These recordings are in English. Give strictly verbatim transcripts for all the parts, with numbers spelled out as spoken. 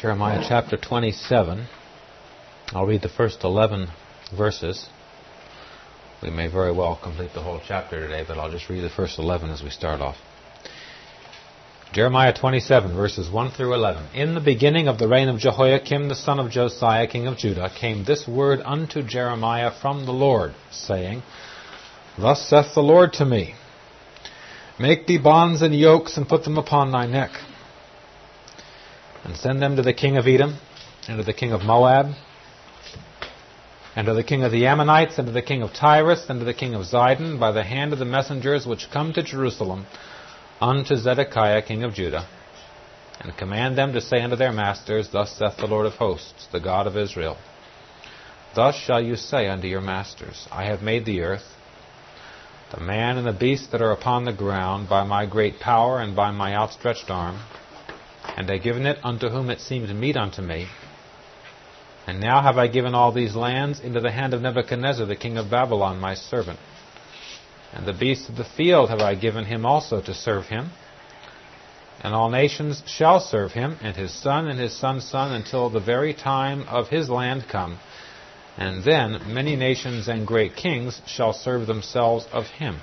Jeremiah chapter twenty-seven. I'll read the first eleven verses. We may very well complete the whole chapter today, but I'll just read the first eleven as we start off. Jeremiah twenty-seven, verses one through eleven. In the beginning of the reign of Jehoiakim, the son of Josiah, king of Judah, came this word unto Jeremiah from the Lord, saying, Thus saith the Lord to me, Make thee bonds and yokes, and put them upon thy neck, and send them to the king of Edom, and to the king of Moab, and to the king of the Ammonites, and to the king of Tyrus, and to the king of Zidon, by the hand of the messengers which come to Jerusalem, unto Zedekiah king of Judah, and command them to say unto their masters, Thus saith the Lord of hosts, the God of Israel, Thus shall you say unto your masters, I have made the earth, the man and the beast that are upon the ground, by my great power and by my outstretched arm, and I given it unto whom it seemed meet unto me. And now have I given all these lands into the hand of Nebuchadnezzar, the king of Babylon, my servant. And the beasts of the field have I given him also to serve him. And all nations shall serve him, and his son and his son's son, until the very time of his land come. And then many nations and great kings shall serve themselves of him.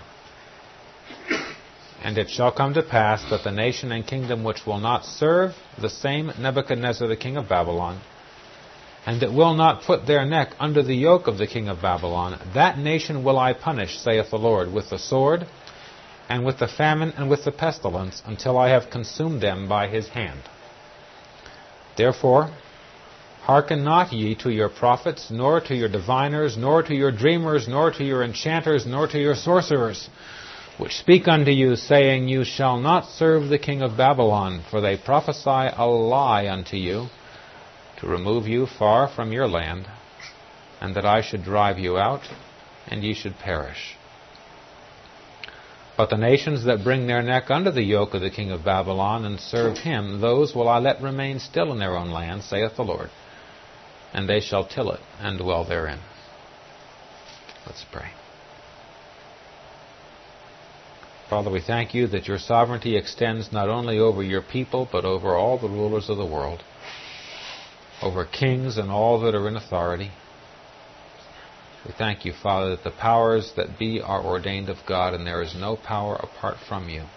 And it shall come to pass that the nation and kingdom which will not serve the same Nebuchadnezzar the king of Babylon, and that will not put their neck under the yoke of the king of Babylon, that nation will I punish, saith the Lord, with the sword, and with the famine, and with the pestilence, until I have consumed them by his hand. Therefore, hearken not ye to your prophets, nor to your diviners, nor to your dreamers, nor to your enchanters, nor to your sorcerers, which speak unto you, saying, You shall not serve the king of Babylon, for they prophesy a lie unto you, to remove you far from your land, and that I should drive you out, and ye should perish. But the nations that bring their neck under the yoke of the king of Babylon, and serve him, those will I let remain still in their own land, saith the Lord, and they shall till it, and dwell therein. Let's pray. Father, we thank you that your sovereignty extends not only over your people, but over all the rulers of the world, over kings and all that are in authority. We thank you, Father, that the powers that be are ordained of God, and there is no power apart from you.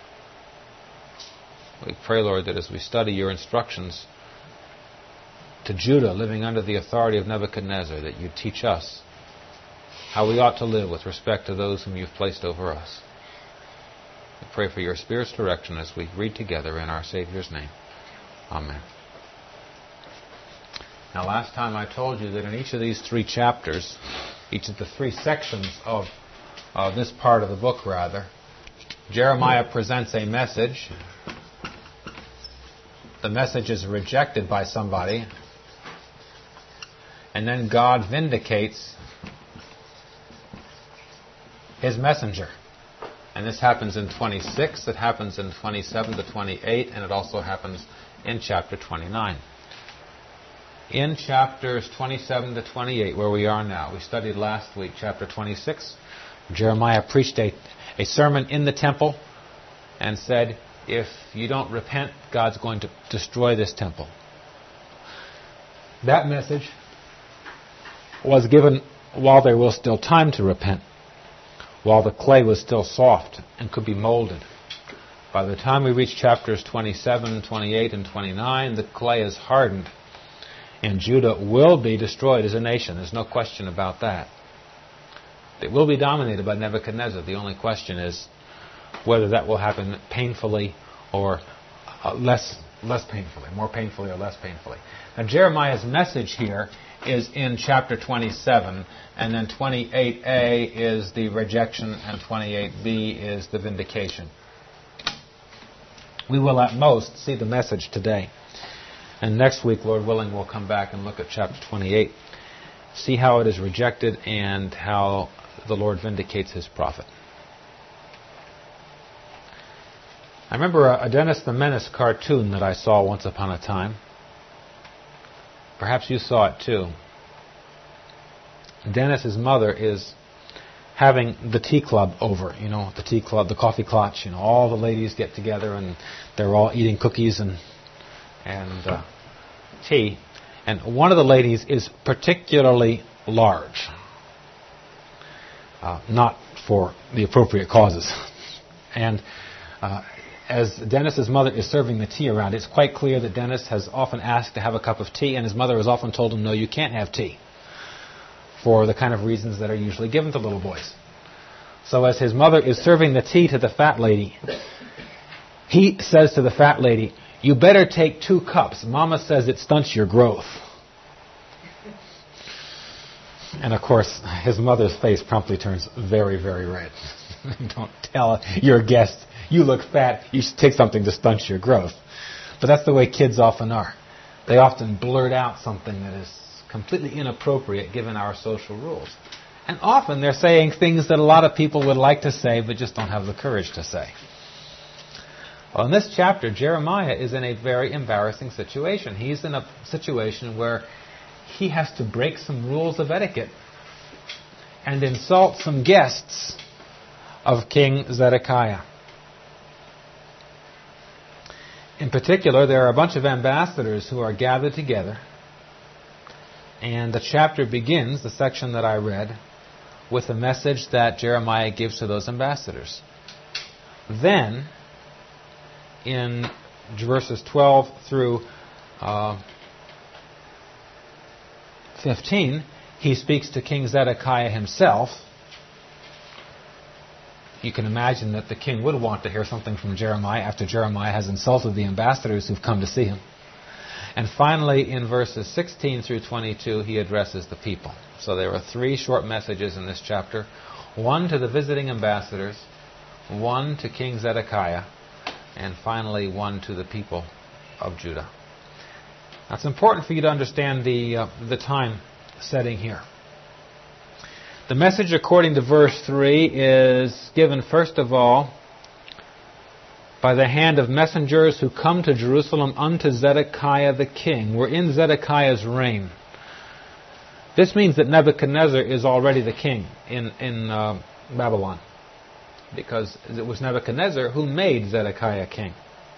We pray, Lord, that as we study your instructions to Judah living under the authority of Nebuchadnezzar, that you teach us how we ought to live with respect to those whom you've placed over us. We pray for your Spirit's direction as we read together in our Savior's name. Amen. Now, last time I told you that in each of these three chapters, each of the three sections of uh, this part of the book, rather, Jeremiah presents a message. The message is rejected by somebody, and then God vindicates his messenger. And this happens in twenty-six, it happens in twenty-seven to twenty-eight, and it also happens in chapter twenty-nine. In chapters twenty-seven to twenty-eight, where we are now, we studied last week chapter twenty-six. Jeremiah preached a, a sermon in the temple and said, if you don't repent, God's going to destroy this temple. That message was given while there was still time to repent, while the clay was still soft and could be molded. By the time we reach chapters twenty-seven, twenty-eight, and twenty-nine, the clay is hardened, and Judah will be destroyed as a nation. There's no question about that. It will be dominated by Nebuchadnezzar. The only question is whether that will happen painfully or uh, less less painfully, more painfully or less painfully. Now, Jeremiah's message here is in chapter twenty-seven, and then twenty-eight A is the rejection, and twenty-eight B is the vindication. We will at most see the message today. And next week, Lord willing, we'll come back and look at chapter twenty-eight, see how it is rejected and how the Lord vindicates his prophet. I remember a Dennis the Menace cartoon that I saw once upon a time. Perhaps you saw it too. Dennis's mother is having the tea club over, you know, the tea club, the coffee clutch, you know, all the ladies get together and they're all eating cookies and and uh, tea, and one of the ladies is particularly large. Uh, not for the appropriate causes. And uh, as Dennis's mother is serving the tea around, it's quite clear that Dennis has often asked to have a cup of tea, and his mother has often told him, no, you can't have tea, for the kind of reasons that are usually given to little boys. So as his mother is serving the tea to the fat lady, he says to the fat lady, you better take two cups. Mama says it stunts your growth. And of course, his mother's face promptly turns very, very red. Don't tell your guest, you look fat, you should take something to stunt your growth. But that's the way kids often are. They often blurt out something that is completely inappropriate given our social rules. And often they're saying things that a lot of people would like to say but just don't have the courage to say. Well, in this chapter, Jeremiah is in a very embarrassing situation. He's in a situation where he has to break some rules of etiquette and insult some guests of King Zedekiah. In particular, there are a bunch of ambassadors who are gathered together, and the chapter begins, the section that I read, with a message that Jeremiah gives to those ambassadors. Then, in verses twelve through uh, fifteen, he speaks to King Zedekiah himself. You can imagine that the king would want to hear something from Jeremiah after Jeremiah has insulted the ambassadors who've come to see him. And finally, in verses sixteen through twenty-two, he addresses the people. So there are three short messages in this chapter. One to the visiting ambassadors, one to King Zedekiah, and finally one to the people of Judah. Now, it's important for you to understand the, uh, the time setting here. The message according to verse three is given first of all by the hand of messengers who come to Jerusalem unto Zedekiah the king. We're in Zedekiah's reign. This means that Nebuchadnezzar is already the king in, in uh, Babylon, because it was Nebuchadnezzar who made Zedekiah king.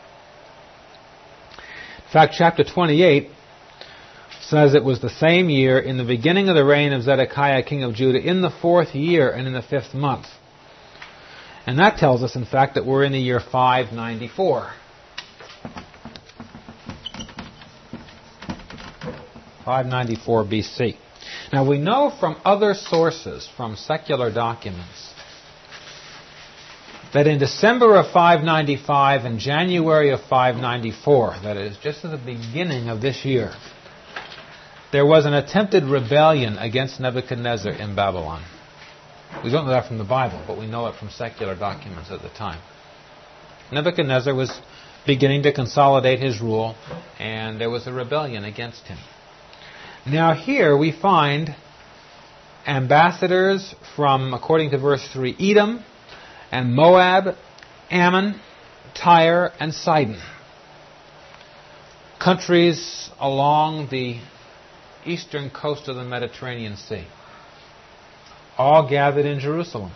In fact, chapter twenty-eight says it was the same year, in the beginning of the reign of Zedekiah king of Judah, in the fourth year and in the fifth month. And that tells us, in fact, that we're in the year five ninety-four. five ninety-four B C. Now we know from other sources, from secular documents, that in December of five ninety-five and January of five ninety-four, that is, just at the beginning of this year, there was an attempted rebellion against Nebuchadnezzar in Babylon. We don't know that from the Bible, but we know it from secular documents at the time. Nebuchadnezzar was beginning to consolidate his rule, and there was a rebellion against him. Now here we find ambassadors from, according to verse three, Edom and Moab, Ammon, Tyre, and Sidon. Countries along the eastern coast of the Mediterranean Sea, all gathered in Jerusalem.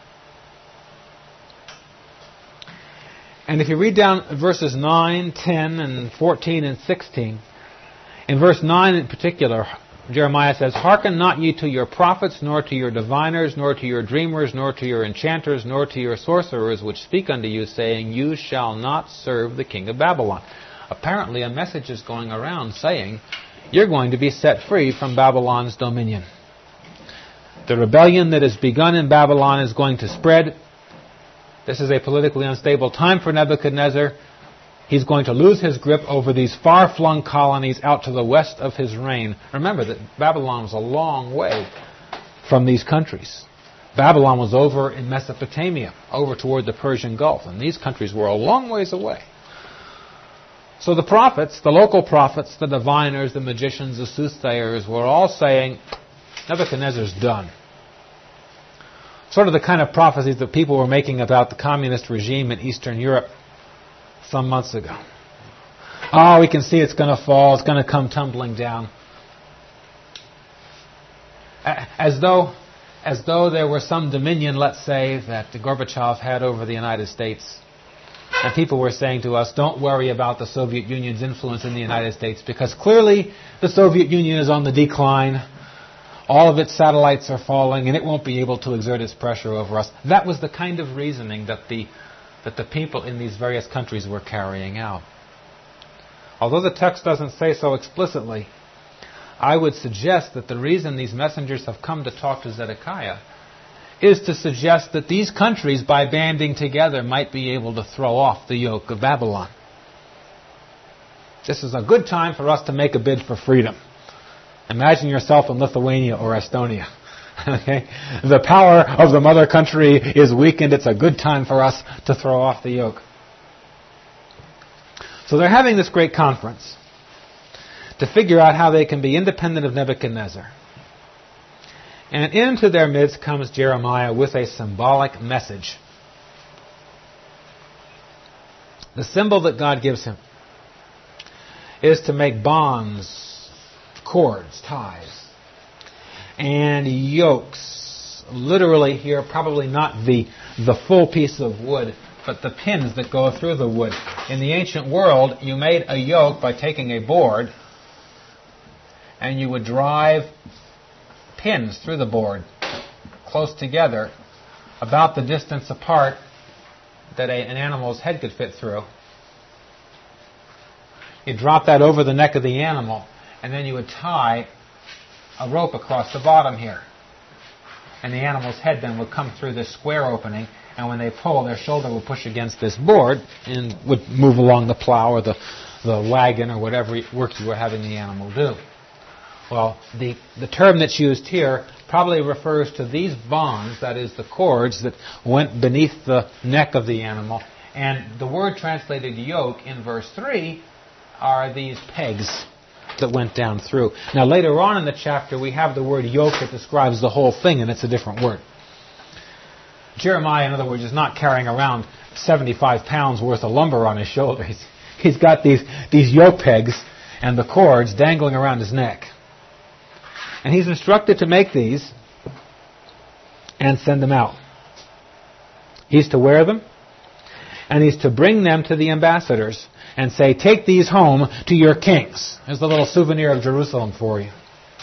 And if you read down verses nine, ten, and fourteen, and sixteen, in verse nine in particular, Jeremiah says, hearken not ye to your prophets, nor to your diviners, nor to your dreamers, nor to your enchanters, nor to your sorcerers, which speak unto you, saying, you shall not serve the king of Babylon. Apparently a message is going around saying, you're going to be set free from Babylon's dominion. The rebellion that has begun in Babylon is going to spread. This is a politically unstable time for Nebuchadnezzar. He's going to lose his grip over these far-flung colonies out to the west of his reign. Remember that Babylon was a long way from these countries. Babylon was over in Mesopotamia, over toward the Persian Gulf, and these countries were a long ways away. So the prophets, the local prophets, the diviners, the magicians, the soothsayers were all saying, Nebuchadnezzar's done. Sort of the kind of prophecies that people were making about the communist regime in Eastern Europe some months ago. Oh, we can see it's going to fall, it's going to come tumbling down. As though, as though there were some dominion, let's say, that Gorbachev had over the United States. And people were saying to us, don't worry about the Soviet Union's influence in the United States, because clearly the Soviet Union is on the decline. All of its satellites are falling, and it won't be able to exert its pressure over us. That was the kind of reasoning that the, that the people in these various countries were carrying out. Although the text doesn't say so explicitly, I would suggest that the reason these messengers have come to talk to Zedekiah is to suggest that these countries, by banding together, might be able to throw off the yoke of Babylon. This is a good time for us to make a bid for freedom. Imagine yourself in Lithuania or Estonia. Okay? The power of the mother country is weakened. It's a good time for us to throw off the yoke. So they're having this great conference to figure out how they can be independent of Nebuchadnezzar. And into their midst comes Jeremiah with a symbolic message. The symbol that God gives him is to make bonds, cords, ties, and yokes. Literally here, probably not the, the full piece of wood, but the pins that go through the wood. In the ancient world, you made a yoke by taking a board, and you would drive pins through the board close together about the distance apart that a, an animal's head could fit through. You drop that over the neck of the animal, and then you would tie a rope across the bottom here. And the animal's head then would come through this square opening, and when they pull, their shoulder would push against this board and would move along the plow or the, the wagon or whatever work you were having the animal do. Well, the, the term that's used here probably refers to these bonds, that is the cords that went beneath the neck of the animal. And the word translated yoke in verse three are these pegs that went down through. Now later on in the chapter we have the word yoke that describes the whole thing, and it's a different word. Jeremiah, in other words, is not carrying around seventy-five pounds worth of lumber on his shoulders. He's, he's got these, these yoke pegs and the cords dangling around his neck. And he's instructed to make these and send them out. He's to wear them, and he's to bring them to the ambassadors and say, take these home to your kings. Here's the little souvenir of Jerusalem for you.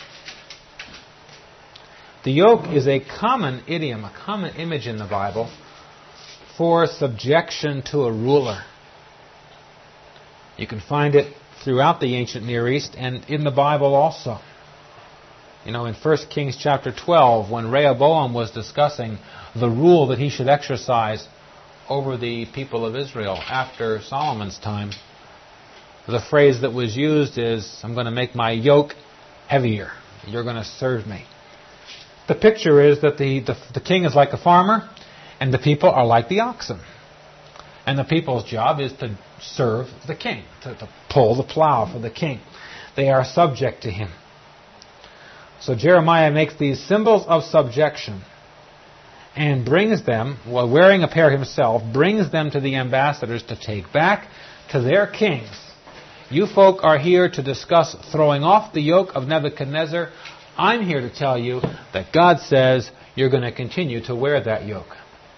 The yoke is a common idiom, a common image in the Bible for subjection to a ruler. You can find it throughout the ancient Near East and in the Bible also. You know, in First Kings chapter twelve, when Rehoboam was discussing the rule that he should exercise over the people of Israel after Solomon's time, the phrase that was used is, I'm going to make my yoke heavier. You're going to serve me. The picture is that the, the, the king is like a farmer, and the people are like the oxen. And the people's job is to serve the king, to, to pull the plow for the king. They are subject to him. So Jeremiah makes these symbols of subjection and brings them, while wearing a pair himself, brings them to the ambassadors to take back to their kings. You folk are here to discuss throwing off the yoke of Nebuchadnezzar. I'm here to tell you that God says you're going to continue to wear that yoke.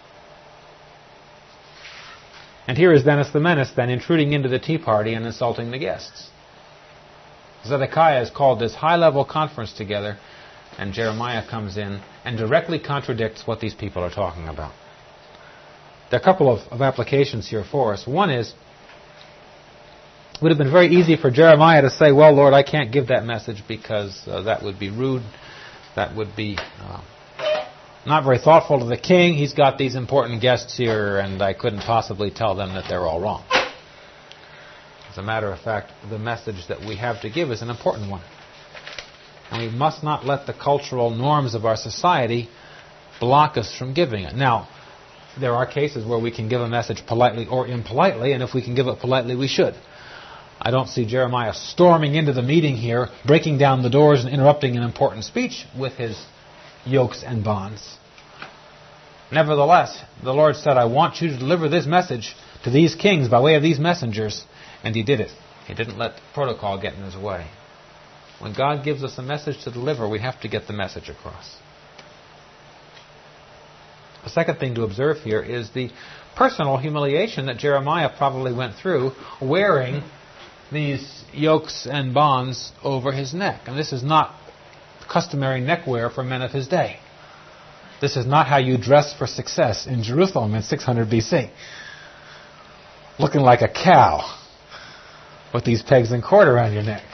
And here is Dennis the Menace then intruding into the tea party and insulting the guests. Zedekiah has called this high-level conference together, and Jeremiah comes in and directly contradicts what these people are talking about. There are a couple of, of applications here for us. One is, it would have been very easy for Jeremiah to say, well, Lord, I can't give that message because uh, that would be rude. That would be uh, not very thoughtful to the king. He's got these important guests here, and I couldn't possibly tell them that they're all wrong. As a matter of fact, the message that we have to give is an important one. And we must not let the cultural norms of our society block us from giving it. Now, there are cases where we can give a message politely or impolitely, and if we can give it politely, we should. I don't see Jeremiah storming into the meeting here, breaking down the doors and interrupting an important speech with his yokes and bonds. Nevertheless, the Lord said, I want you to deliver this message to these kings by way of these messengers. And he did it. He didn't let protocol get in his way. When God gives us a message to deliver, we have to get the message across. The second thing to observe here is the personal humiliation that Jeremiah probably went through wearing these yokes and bonds over his neck. And this is not customary neckwear for men of his day. This is not how you dress for success in Jerusalem in six hundred B C. Looking like a cow with these pegs and cord around your neck.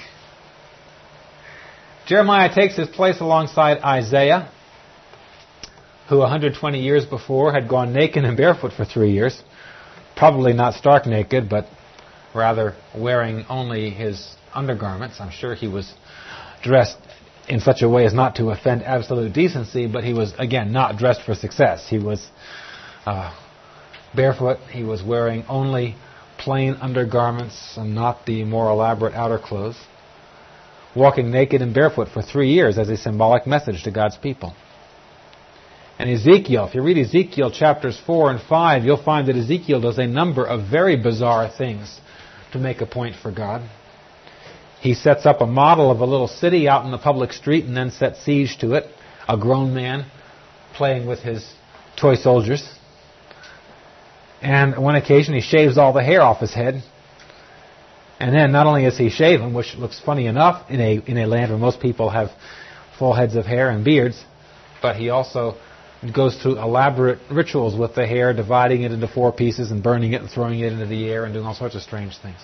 Jeremiah takes his place alongside Isaiah, who one hundred twenty years before had gone naked and barefoot for three years. Probably not stark naked, but rather wearing only his undergarments. I'm sure he was dressed in such a way as not to offend absolute decency, but he was, again, not dressed for success. He was uh, barefoot. He was wearing only plain undergarments and not the more elaborate outer clothes. Walking naked and barefoot for three years as a symbolic message to God's people. And Ezekiel, if you read Ezekiel chapters four and five, you'll find that Ezekiel does a number of very bizarre things to make a point for God. He sets up a model of a little city out in the public street and then sets siege to it. A grown man playing with his toy soldiers. And on one occasion he shaves all the hair off his head. And then not only is he shaven, which looks funny enough in a in a land where most people have full heads of hair and beards, but he also goes through elaborate rituals with the hair, dividing it into four pieces and burning it and throwing it into the air and doing all sorts of strange things.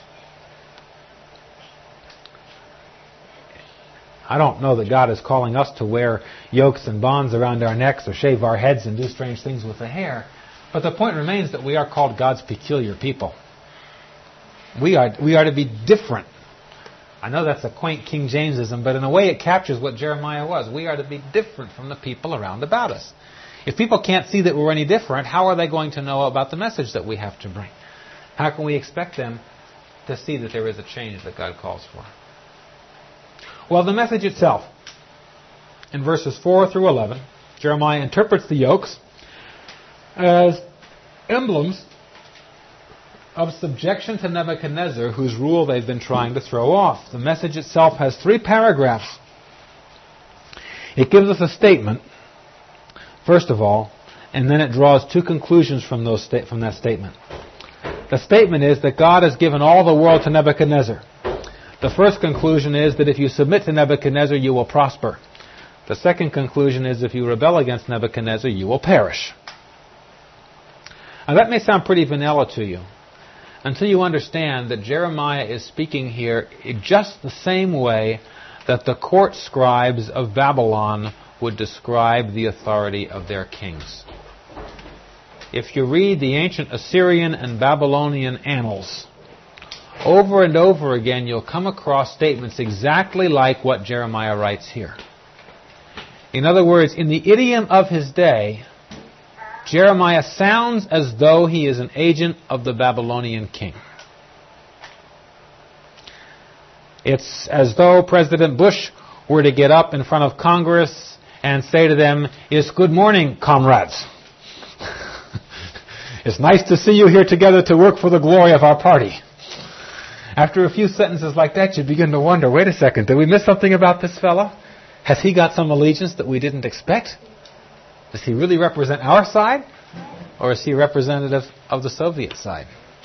I don't know that God is calling us to wear yokes and bonds around our necks or shave our heads and do strange things with the hair, but the point remains that we are called God's peculiar people. We are we are to be different. I know that's a quaint King Jamesism, but in a way it captures what Jeremiah was. We are to be different from the people around about us. If people can't see that we're any different, how are they going to know about the message that we have to bring? How can we expect them to see that there is a change that God calls for? Well, the message itself, in verses four through eleven, Jeremiah interprets the yokes as emblems of subjection to Nebuchadnezzar, whose rule they've been trying to throw off. The message itself has three paragraphs. It gives us a statement, first of all, and then it draws two conclusions from those sta- from that statement. The statement is that God has given all the world to Nebuchadnezzar. The first conclusion is that if you submit to Nebuchadnezzar, you will prosper. The second conclusion is if you rebel against Nebuchadnezzar, you will perish. Now that may sound pretty vanilla to you, until you understand that Jeremiah is speaking here in just the same way that the court scribes of Babylon would describe the authority of their kings. If you read the ancient Assyrian and Babylonian annals, over and over again you'll come across statements exactly like what Jeremiah writes here. In other words, in the idiom of his day, Jeremiah sounds as though he is an agent of the Babylonian king. It's as though President Bush were to get up in front of Congress and say to them, "It's good morning, comrades. It's nice to see you here together to work for the glory of our party." After a few sentences like that, you begin to wonder, wait a second, did we miss something about this fellow? Has he got some allegiance that we didn't expect? Does he really represent our side? Or is he representative of the Soviet side?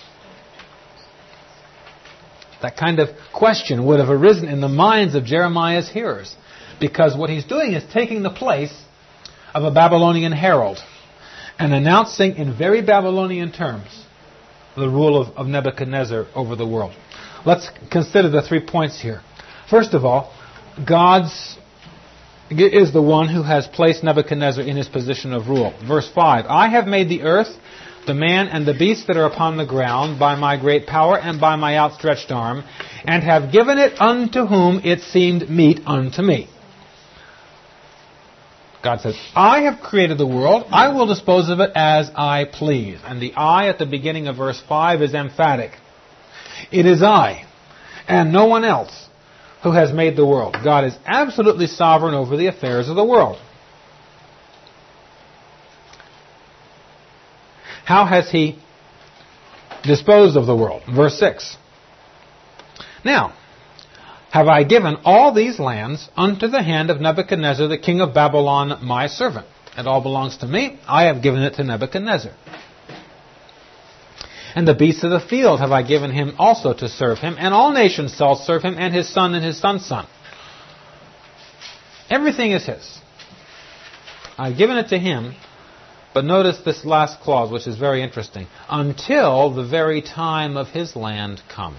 That kind of question would have arisen in the minds of Jeremiah's hearers, because what he's doing is taking the place of a Babylonian herald and announcing in very Babylonian terms the rule of, of Nebuchadnezzar over the world. Let's consider the three points here. First of all, God's is the one who has placed Nebuchadnezzar in his position of rule. Verse five, "I have made the earth, the man and the beasts that are upon the ground, by my great power and by my outstretched arm, and have given it unto whom it seemed meet unto me." God says, I have created the world, I will dispose of it as I please. And the I at the beginning of verse five is emphatic. It is I, and no one else, who has made the world. God is absolutely sovereign over the affairs of the world. How has he disposed of the world? Verse six. "Now, have I given all these lands unto the hand of Nebuchadnezzar, the king of Babylon, my servant. It all belongs to me. I have given it to Nebuchadnezzar." And the beasts of the field have I given him also to serve him, and all nations shall serve him, and his son and his son's son. Everything is his. I've given it to him, but notice this last clause, which is very interesting. Until the very time of his land come.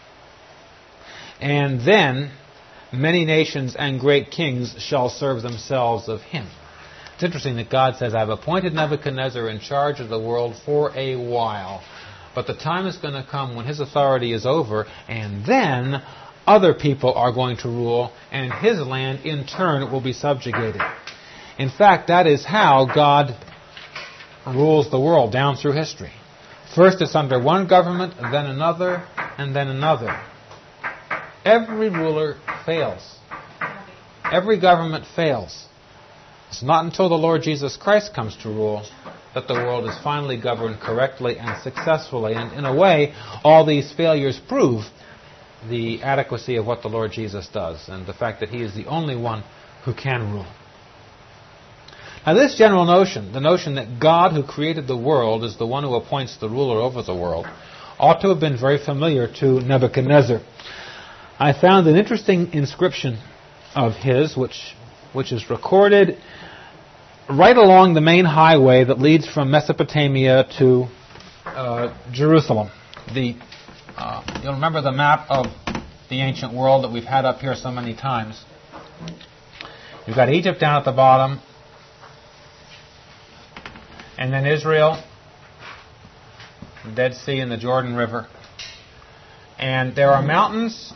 And then many nations and great kings shall serve themselves of him. It's interesting that God says, I've appointed Nebuchadnezzar in charge of the world for a while. But the time is going to come when his authority is over, and then other people are going to rule, and his land in turn will be subjugated. In fact, that is how God rules the world down through history. First it's under one government, then another, and then another. Every ruler fails. Every government fails. It's not until the Lord Jesus Christ comes to rule that the world is finally governed correctly and successfully. And in a way, all these failures prove the adequacy of what the Lord Jesus does and the fact that he is the only one who can rule. Now this general notion, the notion that God who created the world is the one who appoints the ruler over the world, ought to have been very familiar to Nebuchadnezzar. I found an interesting inscription of his, which, which is recorded right along the main highway that leads from Mesopotamia to uh, Jerusalem. The, uh, you'll remember the map of the ancient world that we've had up here so many times. You've got Egypt down at the bottom, and then Israel, the Dead Sea, and the Jordan River. And there are mountains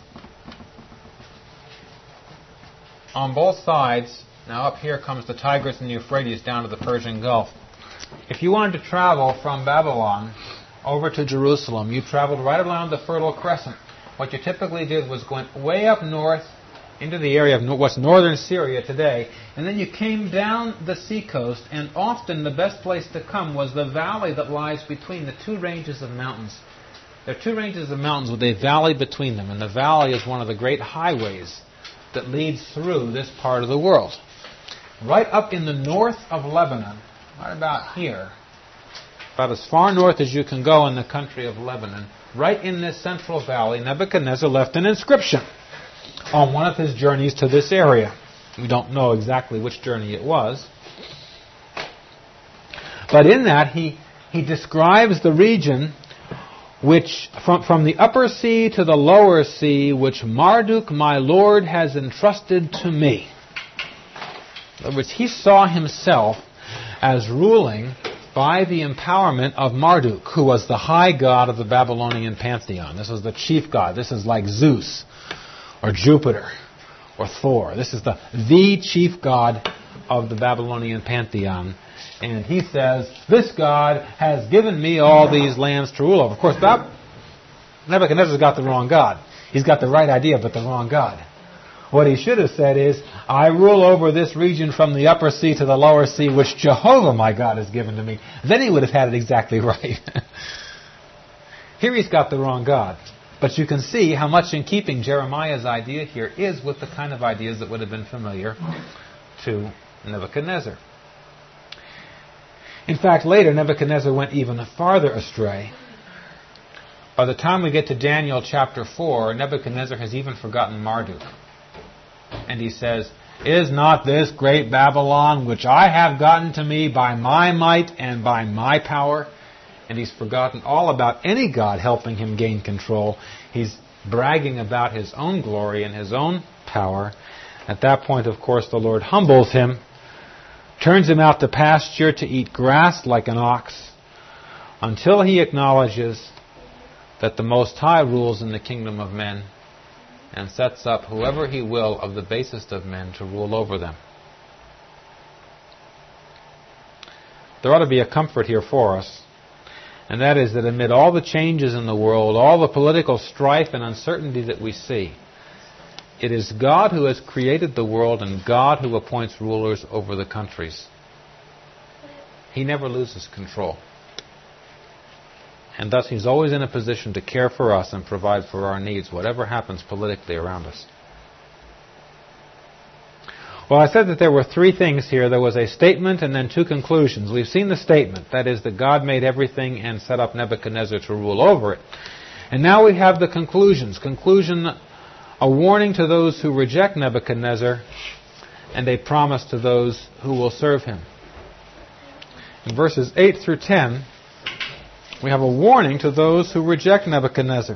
on both sides. Now up here comes the Tigris and the Euphrates down to the Persian Gulf. If you wanted to travel from Babylon over to Jerusalem, you traveled right along the Fertile Crescent. What you typically did was went way up north into the area of what's northern Syria today, and then you came down the seacoast, and often the best place to come was the valley that lies between the two ranges of mountains. There are two ranges of mountains with a valley between them, and the valley is one of the great highways that leads through this part of the world. Right up in the north of Lebanon, right about here, about as far north as you can go in the country of Lebanon, right in this central valley, Nebuchadnezzar left an inscription on one of his journeys to this area. We don't know exactly which journey it was. But in that, he, he describes the region which, from, from the upper sea to the lower sea, which Marduk, my Lord, has entrusted to me. In other words, he saw himself as ruling by the empowerment of Marduk, who was the high god of the Babylonian pantheon. This was the chief god. This is like Zeus or Jupiter or Thor. This is the, the chief god of the Babylonian pantheon. And he says, this God has given me all these lands to rule over. Of course, that, Nebuchadnezzar's got the wrong God. He's got the right idea, but the wrong God. What he should have said is, I rule over this region from the upper sea to the lower sea, which Jehovah my God has given to me. Then he would have had it exactly right. Here he's got the wrong God. But you can see how much in keeping Jeremiah's idea here is with the kind of ideas that would have been familiar to Nebuchadnezzar. In fact, later Nebuchadnezzar went even farther astray. By the time we get to Daniel chapter four, Nebuchadnezzar has even forgotten Marduk. And he says, is not this great Babylon, which I have gotten to me by my might and by my power? And he's forgotten all about any God helping him gain control. He's bragging about his own glory and his own power. At that point, of course, the Lord humbles him, turns him out to pasture to eat grass like an ox, until he acknowledges that the Most High rules in the kingdom of men and sets up whoever he will of the basest of men to rule over them. There ought to be a comfort here for us, and that is that amid all the changes in the world, all the political strife and uncertainty that we see, it is God who has created the world and God who appoints rulers over the countries. He never loses control. And thus he's always in a position to care for us and provide for our needs, whatever happens politically around us. Well, I said that there were three things here. There was a statement and then two conclusions. We've seen the statement, that is, that God made everything and set up Nebuchadnezzar to rule over it. And now we have the conclusions. Conclusion, a warning to those who reject Nebuchadnezzar, and a promise to those who will serve him. In verses eight through ten, we have a warning to those who reject Nebuchadnezzar.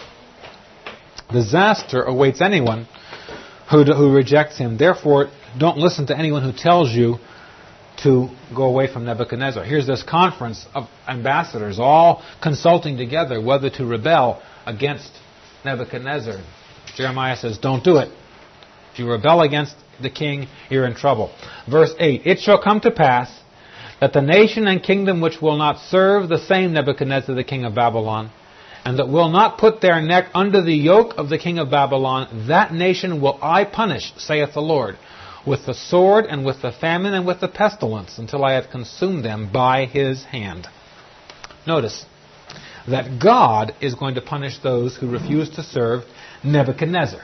Disaster awaits anyone who, who rejects him. Therefore, don't listen to anyone who tells you to go away from Nebuchadnezzar. Here's this conference of ambassadors all consulting together whether to rebel against Nebuchadnezzar. Jeremiah says, don't do it. If you rebel against the king, you're in trouble. Verse eight, it shall come to pass that the nation and kingdom which will not serve the same Nebuchadnezzar the king of Babylon, and that will not put their neck under the yoke of the king of Babylon, that nation will I punish, saith the Lord, with the sword and with the famine and with the pestilence, until I have consumed them by his hand. Notice that God is going to punish those who refuse to serve Nebuchadnezzar.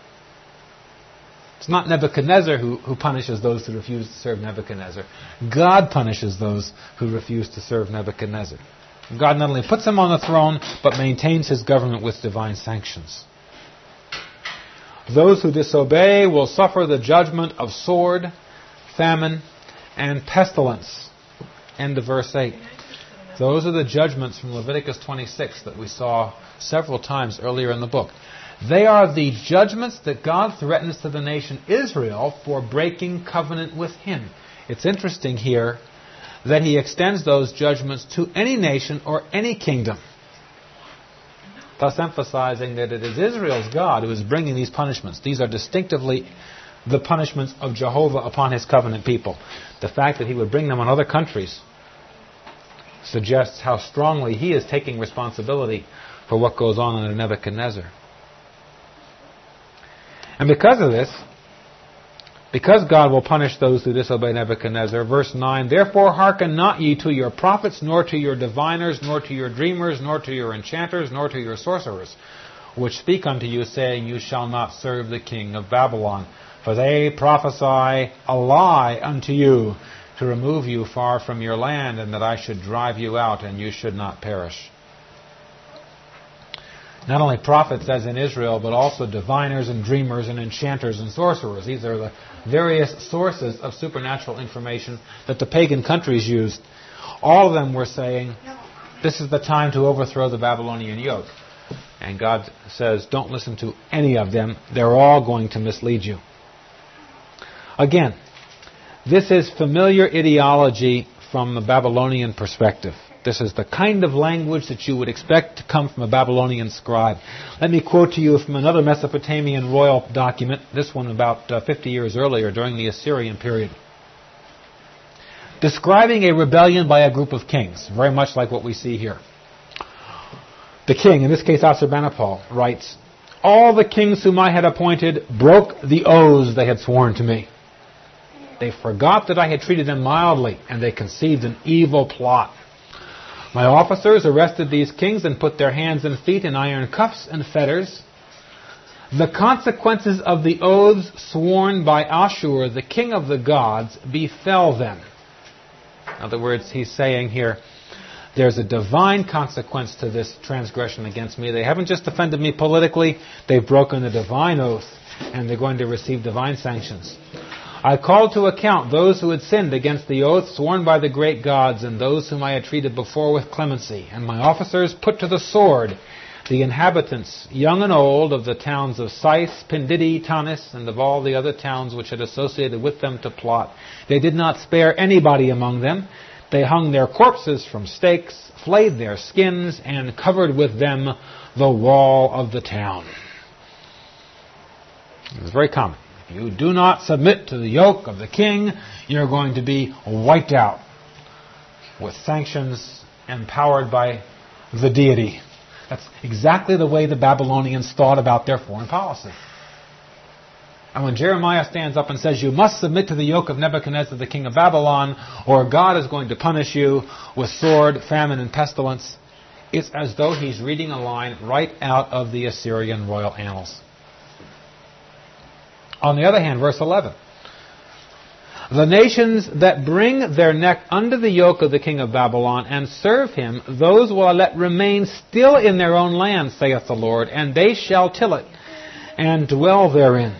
It's not Nebuchadnezzar who, who punishes those who refuse to serve Nebuchadnezzar. God punishes those who refuse to serve Nebuchadnezzar. God not only puts him on the throne, but maintains his government with divine sanctions. Those who disobey will suffer the judgment of sword, famine, and pestilence. End of verse eight. Those are the judgments from Leviticus twenty-six that we saw several times earlier in the book. They are the judgments that God threatens to the nation Israel for breaking covenant with him. It's interesting here that he extends those judgments to any nation or any kingdom, thus emphasizing that it is Israel's God who is bringing these punishments. These are distinctively the punishments of Jehovah upon his covenant people. The fact that he would bring them on other countries suggests how strongly he is taking responsibility for what goes on under Nebuchadnezzar. And because of this, because God will punish those who disobey Nebuchadnezzar, verse nine, therefore hearken not ye to your prophets, nor to your diviners, nor to your dreamers, nor to your enchanters, nor to your sorcerers, which speak unto you, saying, you shall not serve the king of Babylon. For they prophesy a lie unto you, to remove you far from your land, and that I should drive you out, and you should not perish. Not only prophets as in Israel, but also diviners and dreamers and enchanters and sorcerers. These are the various sources of supernatural information that the pagan countries used. All of them were saying, this is the time to overthrow the Babylonian yoke. And God says, don't listen to any of them. They're all going to mislead you. Again, this is familiar ideology from the Babylonian perspective. This is the kind of language that you would expect to come from a Babylonian scribe. Let me quote to you from another Mesopotamian royal document, this one about uh, fifty years earlier during the Assyrian period. Describing a rebellion by a group of kings, very much like what we see here. The king, in this case Ashurbanipal, writes, all the kings whom I had appointed broke the oaths they had sworn to me. They forgot that I had treated them mildly, and they conceived an evil plot. My officers arrested these kings and put their hands and feet in iron cuffs and fetters. The consequences of the oaths sworn by Ashur, the king of the gods, befell them. In other words, he's saying here, there's a divine consequence to this transgression against me. They haven't just offended me politically, they've broken the divine oath, and they're going to receive divine sanctions. I called to account those who had sinned against the oath sworn by the great gods, and those whom I had treated before with clemency. And my officers put to the sword the inhabitants, young and old, of the towns of Sais, Pindidi, Tanis, and of all the other towns which had associated with them to plot. They did not spare anybody among them. They hung their corpses from stakes, flayed their skins, and covered with them the wall of the town. It was very common. If you do not submit to the yoke of the king, you're going to be wiped out with sanctions empowered by the deity. That's exactly the way the Babylonians thought about their foreign policy. And when Jeremiah stands up and says, you must submit to the yoke of Nebuchadnezzar, the king of Babylon, or God is going to punish you with sword, famine, and pestilence, it's as though he's reading a line right out of the Assyrian royal annals. On the other hand, verse eleven, The nations that bring their neck under the yoke of the king of Babylon and serve him, those will I let remain still in their own land, saith the Lord, and they shall till it and dwell therein.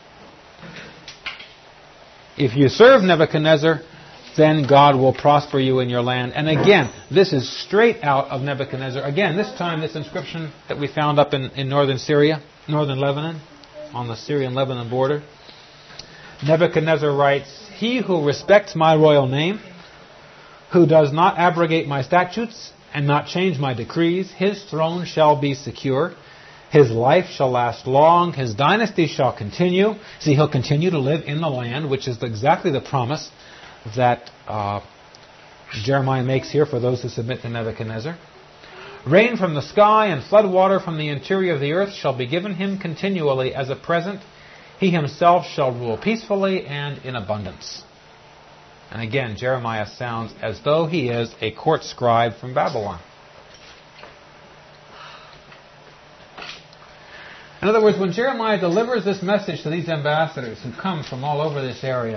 If you serve Nebuchadnezzar, then God will prosper you in your land. And again, this is straight out of Nebuchadnezzar. Again, this time, this inscription that we found up in, in northern Syria, northern Lebanon, on the Syrian-Lebanon border. Nebuchadnezzar writes, He who respects my royal name, who does not abrogate my statutes and not change my decrees, his throne shall be secure. His life shall last long. His dynasty shall continue. See, he'll continue to live in the land, which is exactly the promise that uh, Jeremiah makes here for those who submit to Nebuchadnezzar. Rain from the sky and flood water from the interior of the earth shall be given him continually as a present. He himself shall rule peacefully and in abundance. And again, Jeremiah sounds as though he is a court scribe from Babylon. In other words, when Jeremiah delivers this message to these ambassadors who come from all over this area,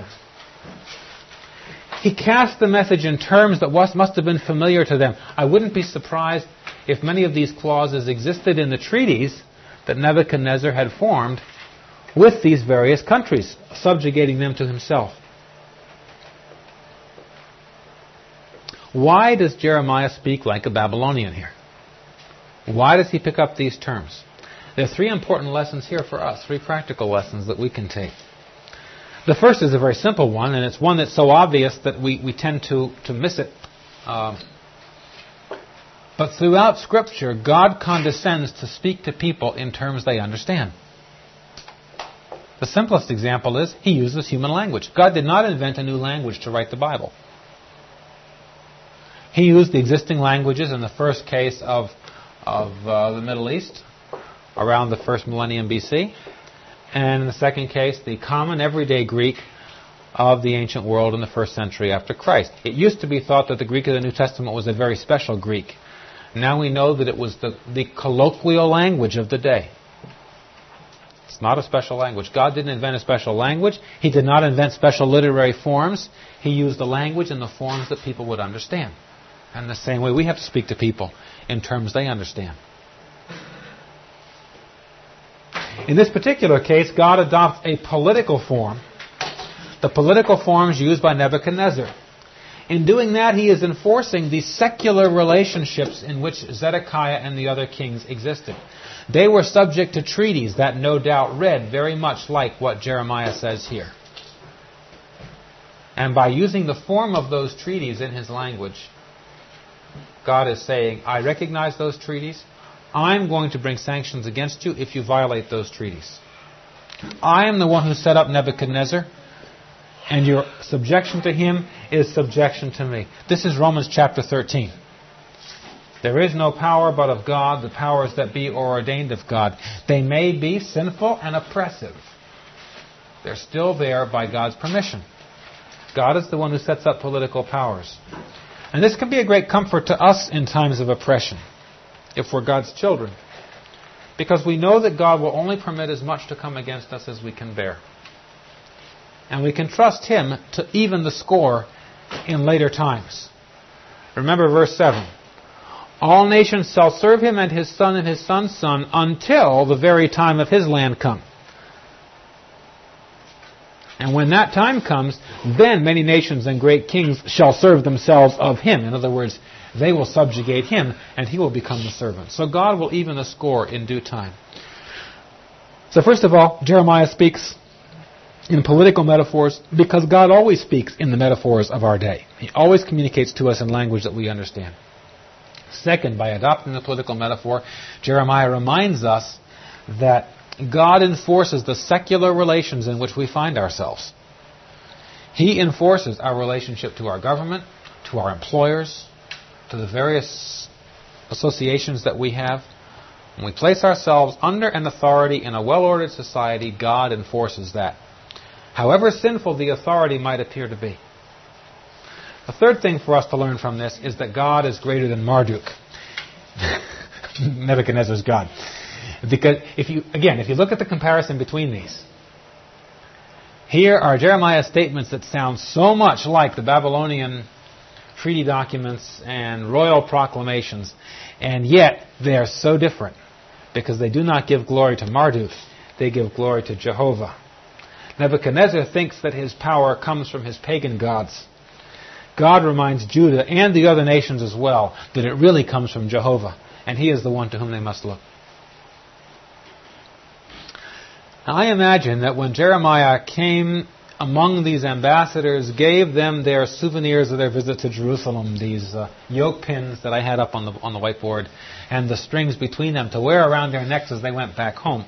he casts the message in terms that must have been familiar to them. I wouldn't be surprised if many of these clauses existed in the treaties that Nebuchadnezzar had formed with these various countries, subjugating them to himself. Why does Jeremiah speak like a Babylonian here? Why does he pick up these terms? There are three important lessons here for us, three practical lessons that we can take. The first is a very simple one, and it's one that's so obvious that we, we tend to, to miss it. Um, but throughout Scripture, God condescends to speak to people in terms they understand. The simplest example is He uses human language. God did not invent a new language to write the Bible. He used the existing languages in the first case of, of uh, the Middle East, around the first millennium B C, and in the second case, the common everyday Greek of the ancient world in the first century after Christ. It used to be thought that the Greek of the New Testament was a very special Greek. Now we know that it was the, the colloquial language of the day. It's not a special language. God didn't invent a special language. He did not invent special literary forms. He used the language and the forms that people would understand. And the same way we have to speak to people in terms they understand. In this particular case, God adopts a political form, the political forms used by Nebuchadnezzar. In doing that, he is enforcing the secular relationships in which Zedekiah and the other kings existed. They were subject to treaties that no doubt read very much like what Jeremiah says here. And by using the form of those treaties in his language, God is saying, I recognize those treaties. I'm going to bring sanctions against you if you violate those treaties. I am the one who set up Nebuchadnezzar, and your subjection to him is subjection to me. This is Romans chapter thirteen. There is no power but of God, the powers that be are ordained of God. They may be sinful and oppressive. They're still there by God's permission. God is the one who sets up political powers. And this can be a great comfort to us in times of oppression, if we're God's children, because we know that God will only permit as much to come against us as we can bear. And we can trust Him to even the score in later times. Remember verse seven. All nations shall serve him and his son and his son's son until the very time of his land come. And when that time comes, then many nations and great kings shall serve themselves of him. In other words, they will subjugate him, and he will become the servant. So God will even the score in due time. So first of all, Jeremiah speaks in political metaphors because God always speaks in the metaphors of our day. He always communicates to us in language that we understand. Second, by adopting the political metaphor, Jeremiah reminds us that God enforces the secular relations in which we find ourselves. He enforces our relationship to our government, to our employers, to the various associations that we have. When we place ourselves under an authority in a well-ordered society, God enforces that, however sinful the authority might appear to be. The third thing for us to learn from this is that God is greater than Marduk. Nebuchadnezzar's God. Because if you, again, if you look at the comparison between these, Here are Jeremiah's statements that sound so much like the Babylonian treaty documents and royal proclamations, and yet they are so different because they do not give glory to Marduk, they give glory to Jehovah. Nebuchadnezzar thinks that his power comes from his pagan gods. God reminds Judah and the other nations as well that it really comes from Jehovah, and He is the one to whom they must look. Now, I imagine that when Jeremiah came among these ambassadors, gave them their souvenirs of their visit to Jerusalem, these uh, yoke pins that I had up on the on the whiteboard, and the strings between them to wear around their necks as they went back home,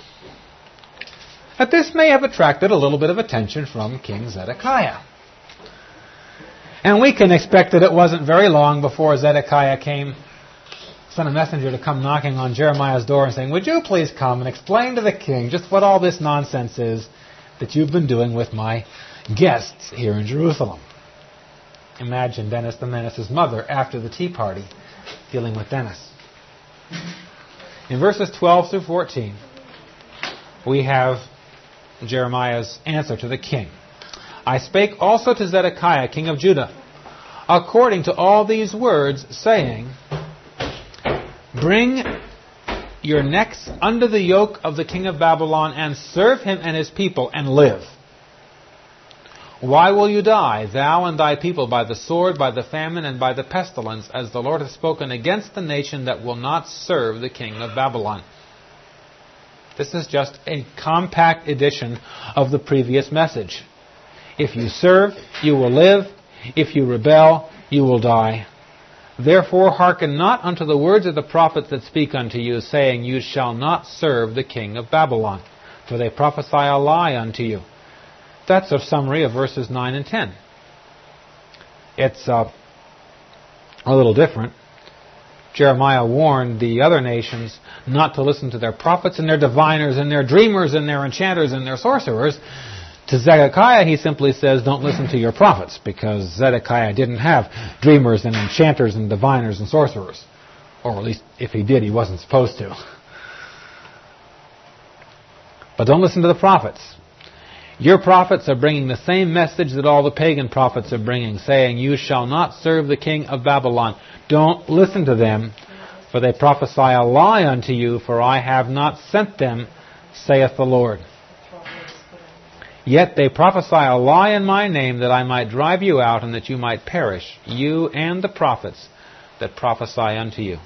that this may have attracted a little bit of attention from King Zedekiah. And we can expect that it wasn't very long before Zedekiah came, sent a messenger to come knocking on Jeremiah's door and saying, "Would you please come and explain to the king just what all this nonsense is that you've been doing with my guests here in Jerusalem?" Imagine Dennis the Menace's mother after the tea party dealing with Dennis. In verses twelve through fourteen, we have Jeremiah's answer to the king. "I spake also to Zedekiah, king of Judah, according to all these words, saying, Bring your necks under the yoke of the king of Babylon, and serve him and his people, and live. Why will you die, thou and thy people, by the sword, by the famine, and by the pestilence, as the Lord hath spoken against the nation that will not serve the king of Babylon?" This is just a compact edition of the previous message. If you serve, you will live. If you rebel, you will die. Therefore hearken not unto the words of the prophets that speak unto you, saying, You shall not serve the king of Babylon, for they prophesy a lie unto you. That's a summary of verses nine and ten. It's uh, a little different. Jeremiah warned the other nations not to listen to their prophets and their diviners and their dreamers and their enchanters and their sorcerers. To Zedekiah, he simply says, don't listen to your prophets, because Zedekiah didn't have dreamers and enchanters and diviners and sorcerers. Or at least, if he did, he wasn't supposed to. But don't listen to the prophets. Your prophets are bringing the same message that all the pagan prophets are bringing, saying, You shall not serve the king of Babylon. Don't listen to them, for they prophesy a lie unto you, for I have not sent them, saith the Lord. Yet they prophesy a lie in my name, that I might drive you out, and that you might perish, you and the prophets that prophesy unto you.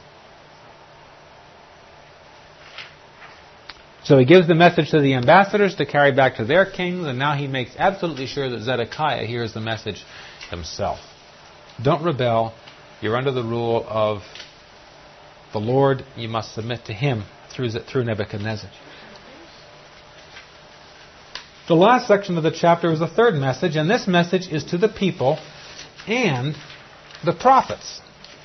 So he gives the message to the ambassadors to carry back to their kings, and now he makes absolutely sure that Zedekiah hears the message himself. Don't rebel. You're under the rule of the Lord. You must submit to him through, through Nebuchadnezzar. The last section of the chapter is the third message, and this message is to the people and the prophets.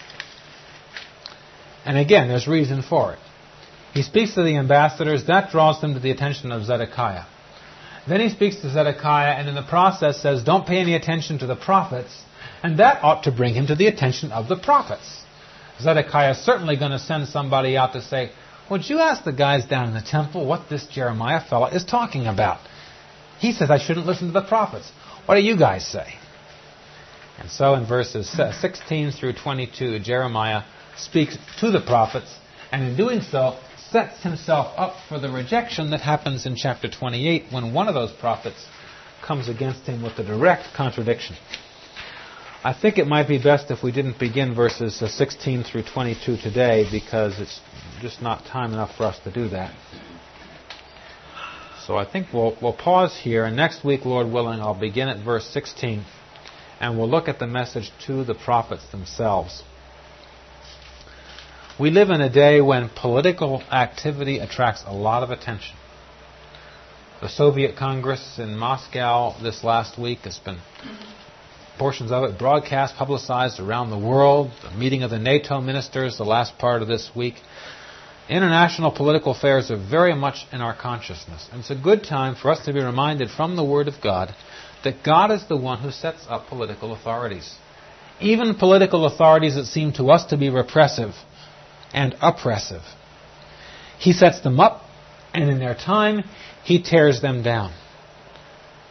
And again, there's reason for it. He speaks to the ambassadors. That draws them to the attention of Zedekiah. Then he speaks to Zedekiah, and in the process says, don't pay any attention to the prophets, and that ought to bring him to the attention of the prophets. Zedekiah is certainly going to send somebody out to say, would you ask the guys down in the temple what this Jeremiah fellow is talking about? He says I shouldn't listen to the prophets. What do you guys say? And so in verses sixteen through twenty-two, Jeremiah speaks to the prophets, and in doing so, sets himself up for the rejection that happens in chapter twenty-eight, when one of those prophets comes against him with a direct contradiction. I think it might be best if we didn't begin verses sixteen through twenty-two today, because it's just not time enough for us to do that. So I think we'll, we'll pause here, and next week, Lord willing, I'll begin at verse sixteen, and we'll look at the message to the prophets themselves. We live in a day when political activity attracts a lot of attention. The Soviet Congress in Moscow this last week has been, portions of it broadcast, publicized around the world. The meeting of the NATO ministers, the last part of this week. International political affairs are very much in our consciousness. And it's a good time for us to be reminded from the Word of God that God is the one who sets up political authorities. Even political authorities that seem to us to be repressive and oppressive. He sets them up, and in their time, He tears them down.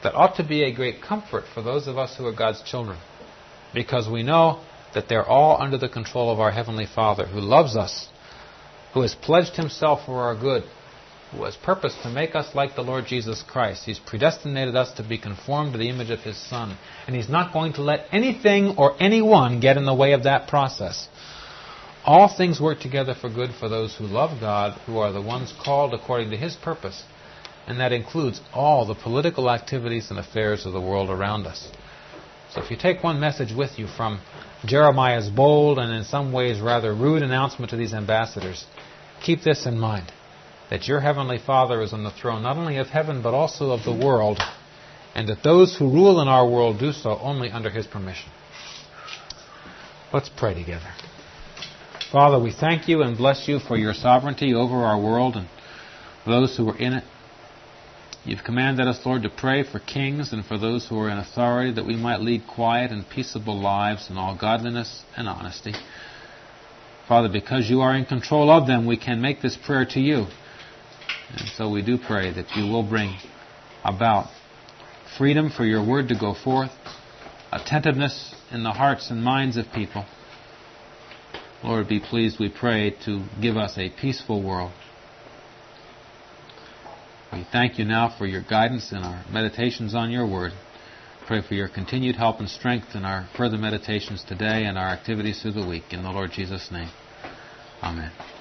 that ought to be a great comfort for those of us who are God's children, because we know that they're all under the control of our Heavenly Father, who loves us, who has pledged Himself for our good, who has purposed to make us like the Lord Jesus Christ. He's predestinated us to be conformed to the image of His Son, and He's not going to let anything or anyone get in the way of that process. All things work together for good for those who love God, who are the ones called according to His purpose, and that includes all the political activities and affairs of the world around us. So if you take one message with you from Jeremiah's bold and in some ways rather rude announcement to these ambassadors, keep this in mind, that your Heavenly Father is on the throne not only of heaven but also of the world, and that those who rule in our world do so only under His permission. Let's pray together. Father, we thank You and bless You for Your sovereignty over our world and those who are in it. You've commanded us, Lord, to pray for kings and for those who are in authority, that we might lead quiet and peaceable lives in all godliness and honesty. Father, because You are in control of them, we can make this prayer to You. And so we do pray that You will bring about freedom for Your word to go forth, attentiveness in the hearts and minds of people. Lord, be pleased, we pray, to give us a peaceful world. We thank You now for Your guidance in our meditations on Your word. Pray for Your continued help and strength in our further meditations today and our activities through the week. In the Lord Jesus' name, amen.